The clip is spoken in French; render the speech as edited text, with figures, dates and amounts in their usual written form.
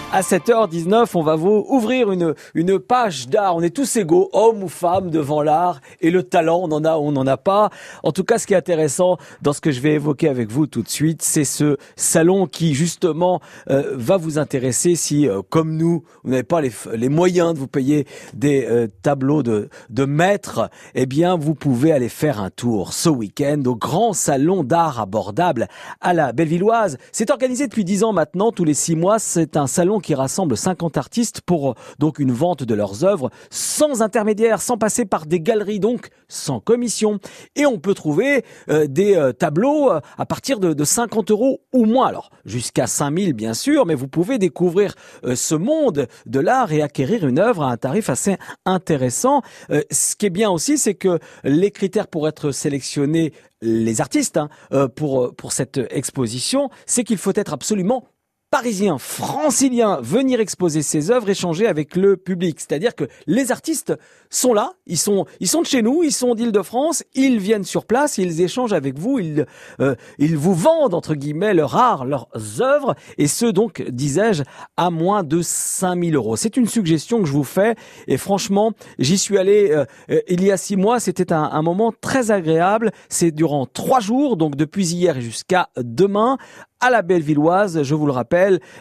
À 7h19, on va vous ouvrir une page d'art. On est tous égaux, hommes ou femmes, devant l'art. Et le talent, on en a ou on n'en a pas. En tout cas, ce qui est intéressant dans ce que je vais évoquer avec vous tout de suite, c'est ce salon qui, justement, va vous intéresser si, comme nous, vous n'avez pas les moyens de vous payer des tableaux de maîtres. Eh bien, vous pouvez aller faire un tour ce week-end au grand salon d'art abordable à la Bellevilloise. C'est organisé depuis 10 ans maintenant, tous les 6 mois. C'est un salon qui rassemble 50 artistes pour donc une vente de leurs œuvres sans intermédiaire, sans passer par des galeries, donc sans commission. Et on peut trouver des tableaux à partir de 50 € ou moins. Alors jusqu'à 5000 bien sûr, mais vous pouvez découvrir ce monde de l'art et acquérir une œuvre à un tarif assez intéressant. Ce qui est bien aussi, c'est que les critères pour être sélectionnés, les artistes, pour cette exposition, c'est qu'il faut être absolument parisien, francilien, venir exposer ses œuvres, échanger avec le public. C'est-à-dire que les artistes sont là, ils sont de chez nous, ils sont d'Île-de-France, ils viennent sur place, ils échangent avec vous, ils vous vendent, entre guillemets, leur art, leurs œuvres, et ce, donc, disais-je, à moins de 5000 €. C'est une suggestion que je vous fais, et franchement, j'y suis allé il y a 6 mois, c'était un moment très agréable. C'est durant 3 jours, donc depuis hier jusqu'à demain, à la Bellevilloise, je vous le rappelle.